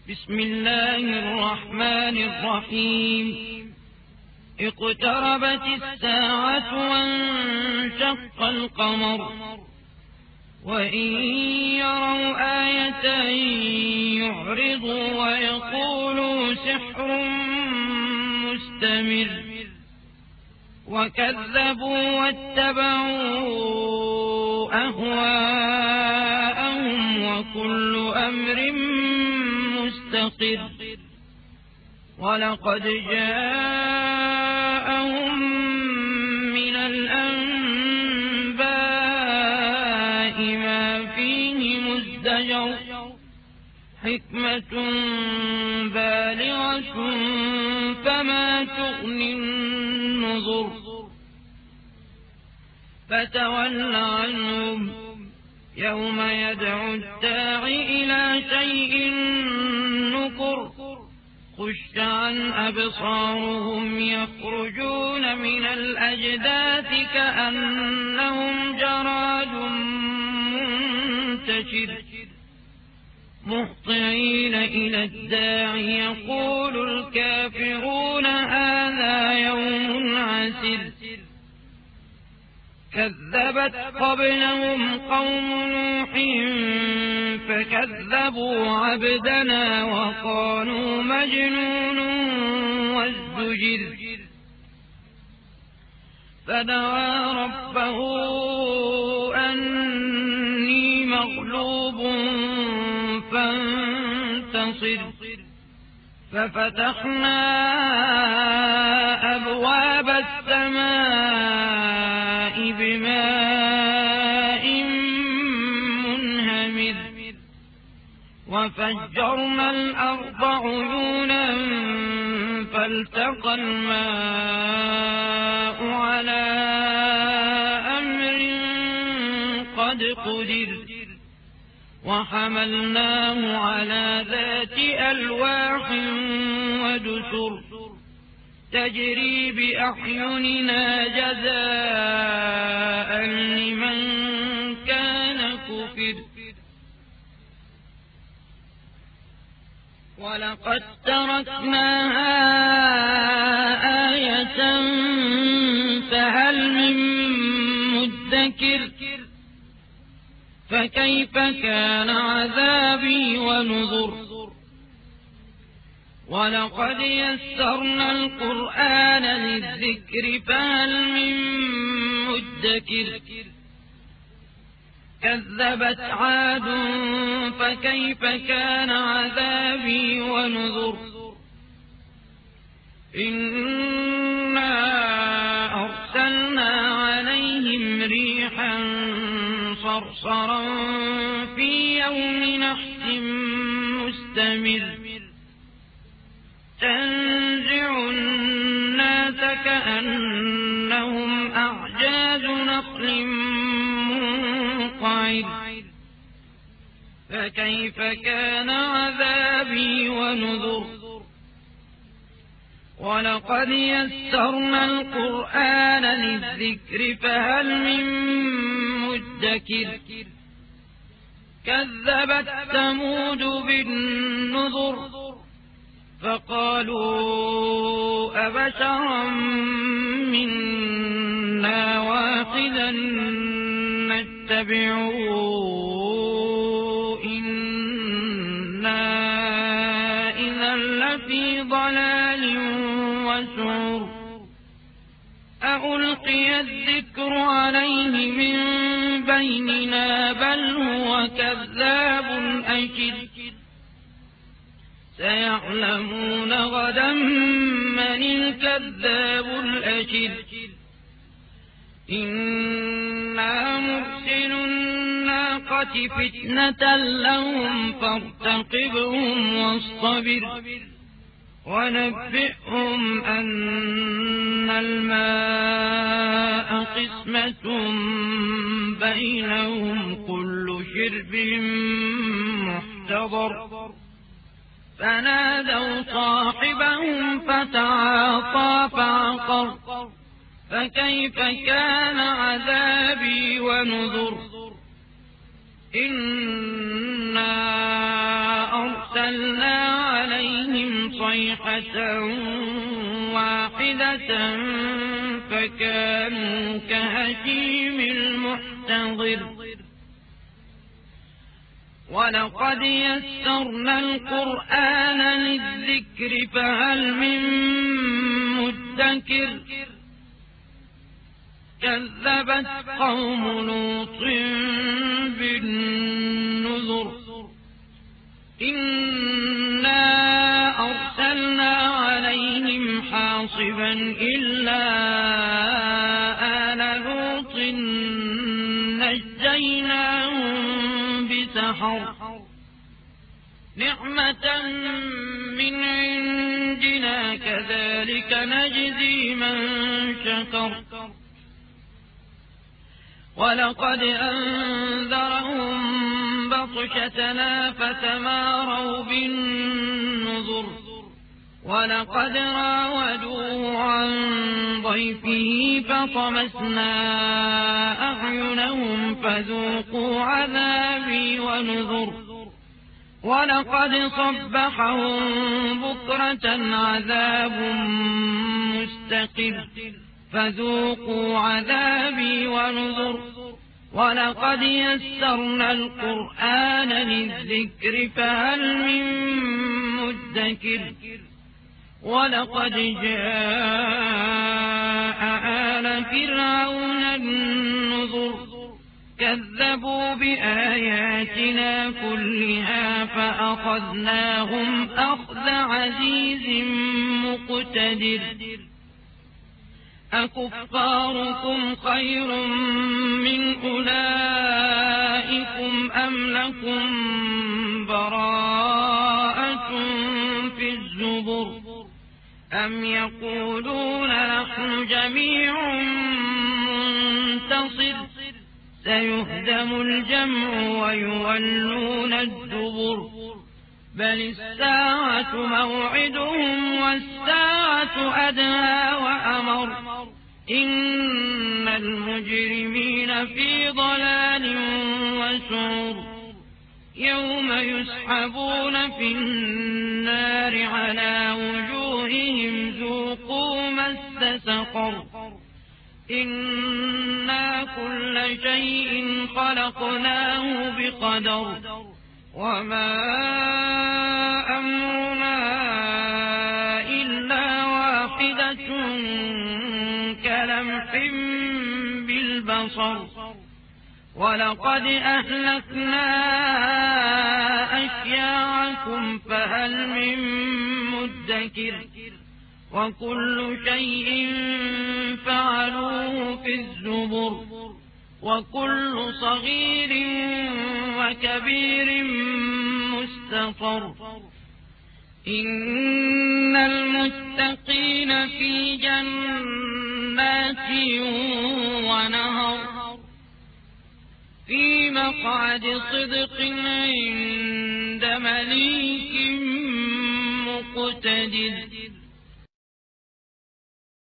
بسم الله الرحمن الرحيم اقتربت الساعة وانشق القمر وإن يروا آية يعرضوا ويقولوا سحر مستمر وكذبوا واتبعوا أهواءهم وكل أمر مستقر ولقد جاءهم من الأنباء ما فيه مزدجر حكمة بالغة فما تغني النذر فتول عنهم يوم يدعو الداعي إلى شيء نكر خش عن أبصارهم يخرجون من الأجداث كأنهم جراد منتشر مهطعين إلى الداعي يقول الكافرون هذا يوم عسر كذبت قبلهم قوم نوح فكذبوا عبدنا وقالوا مجنون وازدجر فدعا ربه أني مغلوب فانتصر ففتحنا أبواب السماء بماء منهمر وفجرنا الأرض عيونا فالتقى الماء على أمر قد قدر وحملناه على ذات ألواح ودسر تجري بأعيننا جزاء لمن كان كفر ولقد تركناها آية فهل من مدكر فكيف كان عذابي ونذر ولقد يسرنا القرآن للذكر فهل من مدكر كذبت عاد فكيف كان عذابي ونذر إنا أرسلنا عليهم ريحا صرصرا في يوم نحس مستمر تنزع الناس كأنهم أعجاز نخل منقعر فكيف كان عذابي ونذر ولقد يسرنا القرآن للذكر فهل من مدكر كذبت ثمود بالنذر فقالوا أبشرا منا واحدا نتبعه إنا إذا لفي ضلال وسعر ألقي الذكر عليه من بيننا بل هو كذاب أشر سيعلمون غدا من الكذاب الأشر إنا مرسل الناقة فتنة لهم فارتقبهم واصطبر ونبئهم أن الماء قسمة بينهم كل شرب محتضر فنادوا صاحبهم فتعاطى فعقر فكيف كان عذابي ونذر إنا أرسلنا صيحة واحدة فكانوا كهشيم المحتضر ولقد يسرنا القرآن للذكر فهل من مدكر كذبت قوم لوط بالنذر إنا أرسلنا عليهم حاصبا إلا آل لوط نجيناهم بسحر نعمة من عندنا كذلك نجزي من شكر ولقد أنذرهم بطشتنا فتماروا بالنذر ولقد راودوه عن ضيفه فطمسنا أعينهم فذوقوا عذابي ونذر ولقد صبحهم بكرة عذاب مستقر فذوقوا عذابي ونذر ولقد يسرنا القرآن للذكر فهل من مدكر ولقد جاء آل فرعون النذر كذبوا بآياتنا كلها فأخذناهم أخذ عزيز مقتدر أكفاركم خير من أولئكم أم لكم براءة في الزبر أم يقولون نحن جميع منتصر سيهدم الجمع ويولون الدبر بل الساعة موعدهم والساعة أدهى وأمر إن المجرمين في ضلال وسعر يوم يسحبون في النار على وجوههم ذوقوا مس سقر إنا كل شيء خلقناه بقدر وما أمرنا إلا واحدة كلمح بالبصر ولقد أهلكنا أشياعكم فهل من مدكر وكل شيء فعلوه في الزبر وكل صغير وكبير مستطر إن المتقين في جنات ونهر في مقعد صدق عند مليك مقتدر